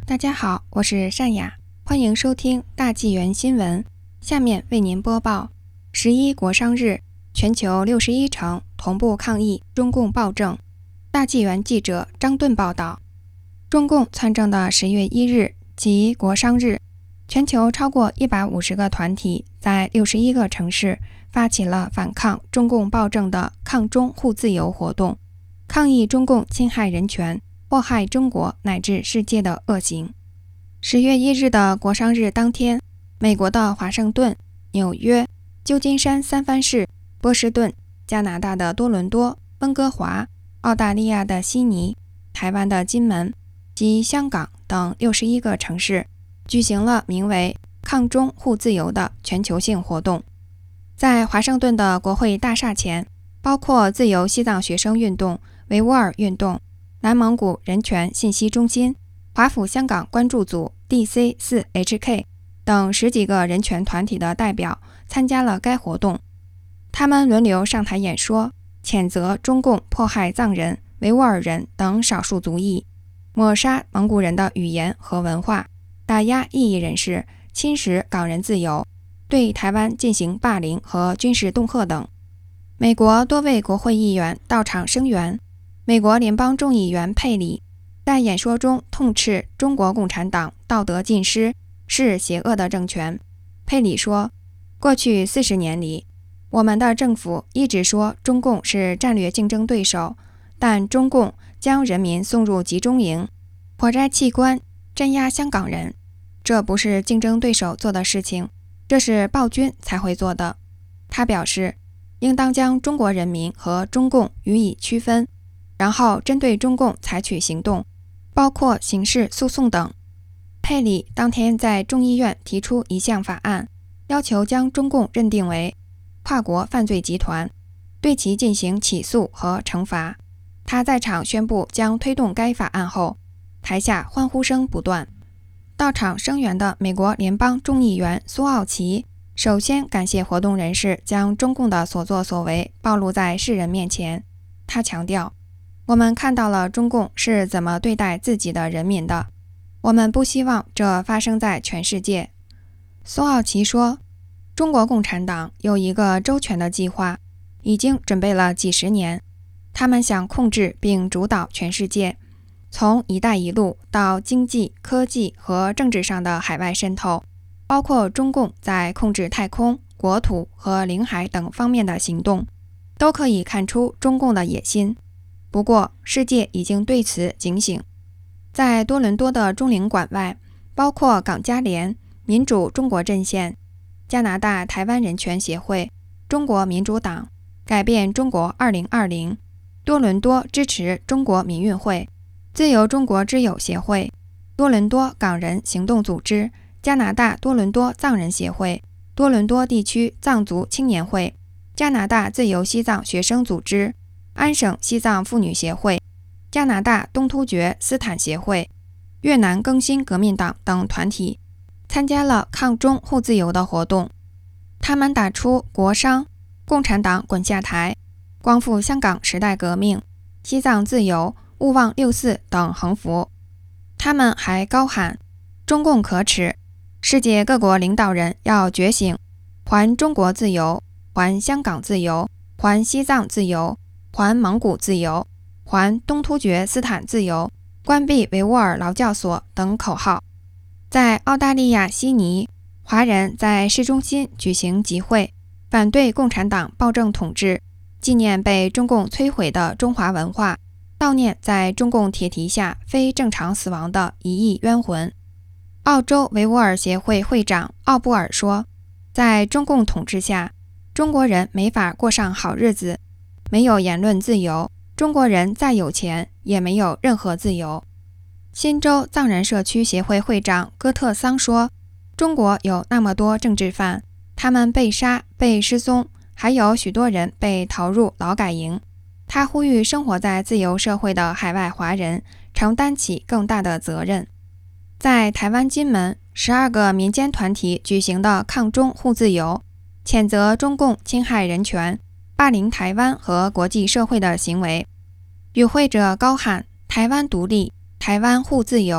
大家好，我是善雅，欢迎收听大纪元新闻。下面为您播报11国殇日，全球61城同步抗议中共暴政。大纪元记者张顿报道，中共参政的10月1日即国殇日，全球超过150个团体在61个城市发起了反抗中共暴政的抗中护自由活动，抗议中共侵害人权、祸害中国乃至世界的恶行。10月1日的国殇日当天，美国的华盛顿、纽约、旧金山三藩市、波士顿、加拿大的多伦多、温哥华、澳大利亚的悉尼、台湾的金门及香港等61个城市举行了名为抗中护自由的全球性活动。在华盛顿的国会大厦前，包括自由西藏学生运动、维吾尔运动、南蒙古人权信息中心、华府香港关注组 DC4HK 等10几个人权团体的代表参加了该活动。他们轮流上台演说，谴责中共迫害藏人、维吾尔人等少数族裔，抹杀蒙古人的语言和文化，打压异议人士，侵蚀港人自由，对台湾进行霸凌和军事恫吓等。美国多位国会议员到场声援。美国联邦众议员佩里在演说中痛斥中国共产党道德尽失，是邪恶的政权。佩里说，过去40年里，我们的政府一直说中共是战略竞争对手，但中共将人民送入集中营，活摘器官，镇压香港人，这不是竞争对手做的事情，这是暴君才会做的。他表示，应当将中国人民和中共予以区分，然后针对中共采取行动，包括刑事诉讼等。佩里当天在众议院提出一项法案，要求将中共认定为跨国犯罪集团，对其进行起诉和惩罚。他在场宣布将推动该法案后，台下欢呼声不断。到场声援的美国联邦众议员苏奥奇首先感谢活动人士将中共的所作所为暴露在世人面前。他强调，我们看到了中共是怎么对待自己的人民的，我们不希望这发生在全世界。苏奥奇说，中国共产党有一个周全的计划，已经准备了几十年，他们想控制并主导全世界，从一带一路到经济、科技和政治上的海外渗透，包括中共在控制太空、国土和领海等方面的行动，都可以看出中共的野心。不过，世界已经对此警醒。在多伦多的中领馆外，包括港加联、民主中国阵线、加拿大台湾人权协会、中国民主党、改变中国2020、多伦多支持中国民运会、自由中国之友协会、多伦多港人行动组织、加拿大多伦多藏人协会、多伦多地区藏族青年会、加拿大自由西藏学生组织、安省西藏妇女协会、加拿大东突厥斯坦协会、越南更新革命党等团体参加了抗中护自由的活动。他们打出国殇、共产党滚下台、光复香港时代革命、西藏自由、勿忘64等横幅。他们还高喊，中共可耻，世界各国领导人要觉醒，还中国自由，还香港自由，还西藏自由，还蒙古自由，还东突厥斯坦自由，关闭维吾尔劳教所等口号。在澳大利亚悉尼，华人在市中心举行集会，反对共产党暴政统治，纪念被中共摧毁的中华文化，悼念在中共铁蹄下非正常死亡的1亿冤魂。澳洲维吾尔协会会长奥布尔说，在中共统治下，中国人没法过上好日子，没有言论自由，中国人再有钱也没有任何自由。新州藏人社区协会会长戈特桑说，中国有那么多政治犯，他们被杀、被失踪，还有许多人被投入劳改营。他呼吁生活在自由社会的海外华人承担起更大的责任。在台湾金门，12个民间团体举行的抗中护自由，谴责中共侵害人权、霸凌台湾和国际社会的行为。与会者高喊台湾独立、台湾护自由、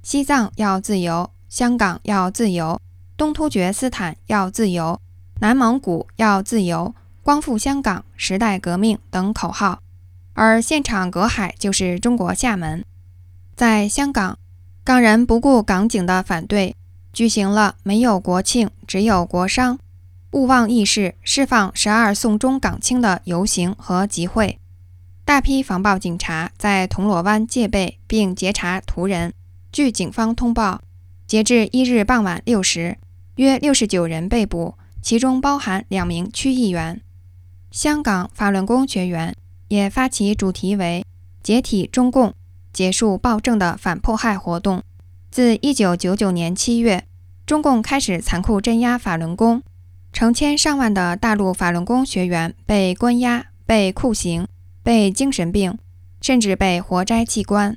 西藏要自由，香港要自由，东突厥斯坦要自由，南蒙古要自由，光复香港、时代革命等口号，而现场隔海就是中国厦门。在香港，港人不顾港警的反对，举行了没有国庆只有国殇、勿忘义士释放12送中港青的游行和集会。大批防暴警察在铜锣湾戒备并截查途人。据警方通报，截至1日傍晚6时，约69人被捕，其中包含2名区议员。香港法轮功学员也发起主题为“解体中共，结束暴政”的反迫害活动。自1999年7月，中共开始残酷镇压法轮功，成千上万的大陆法轮功学员被关押、被酷刑、被精神病，甚至被活摘器官。